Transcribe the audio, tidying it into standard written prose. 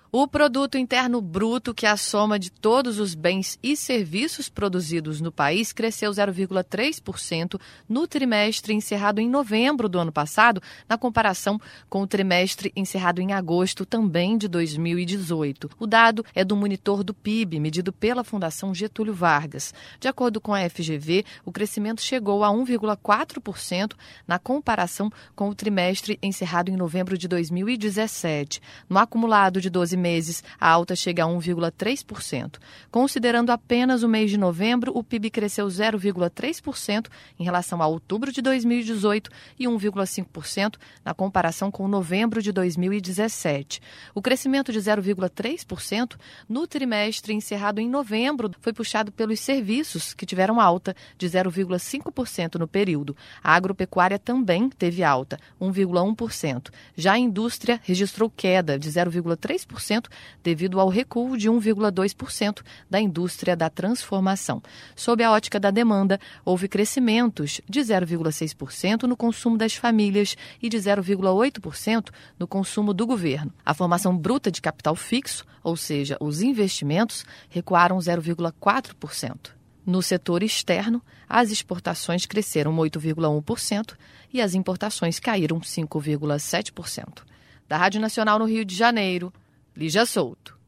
O Produto Interno Bruto, que é a soma de todos os bens e serviços produzidos no país, cresceu 0,3% no trimestre encerrado em novembro do ano passado, na comparação com o trimestre encerrado em agosto, também de 2018. O dado é do monitor do PIB, medido pela Fundação Getúlio Vargas. De acordo com a FGV, o crescimento chegou a 1,4% na comparação com o trimestre encerrado em novembro de 2017. No acumulado de 12 meses, a alta chega a 1,3%. Considerando apenas o mês de novembro, o PIB cresceu 0,3% em relação a outubro de 2018 e 1,5% na comparação com novembro de 2017. O crescimento de 0,3% no trimestre encerrado em novembro foi puxado pelos serviços, que tiveram alta de 0,5% no período. A agropecuária também teve alta, 1,1%. Já a indústria registrou queda de 0,3% devido ao recuo de 1,2% da indústria da transformação. Sob a ótica da demanda, houve crescimentos de 0,6% no consumo das famílias e de 0,8% no consumo do governo. A formação bruta de capital fixo, ou seja, os investimentos, recuaram 0,4%. No setor externo, as exportações cresceram 8,1% e as importações caíram 5,7%. Da Rádio Nacional no Rio de Janeiro, Lígia Souto.